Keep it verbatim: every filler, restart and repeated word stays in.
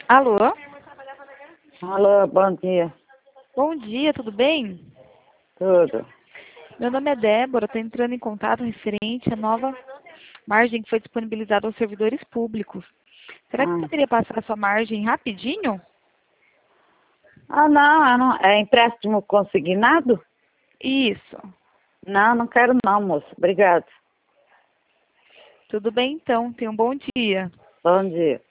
Alô? Alô, bom dia. Bom dia, tudo bem? Tudo. Meu nome é Débora, estou entrando em contato referente à nova margem que foi disponibilizada aos servidores públicos. Será que Ah, poderia passar a sua margem rapidinho? ah não, eu não, é empréstimo consignado? Isso. Não, não quero não, moço. Obrigado. Tudo bem então, tenha um bom dia. Bom dia.